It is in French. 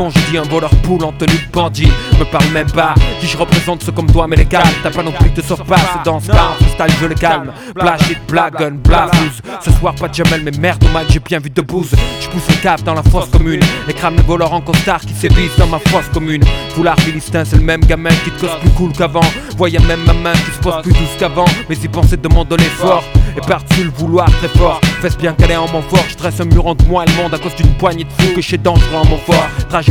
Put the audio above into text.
Je dis un voleur poule en tenue de bandit. Me parle même pas, dis je représente ceux comme toi mais les calmes. T'as pas non plus de sauve pas, c'est dans ce temps, freestyle je le calme. Blash it, blagun, blafouze. Ce soir pas de Jamel mais merde au mic j'ai bien vu de bouse. J'pousse le cap dans la fosse commune et crame les voleurs en costard qui sévissent dans ma fosse commune. Foulard philistin c'est le même gamin qui te cause plus cool qu'avant. Voyez même ma main qui se pose plus douce qu'avant. Mais y penser demande l'effort et par-dessus le vouloir très fort. Fesse bien qu'elle est en mon fort, je dresse un mur entre moi et le monde à cause d'une poignée de fous que je sais dangereux en mon fort. Trajet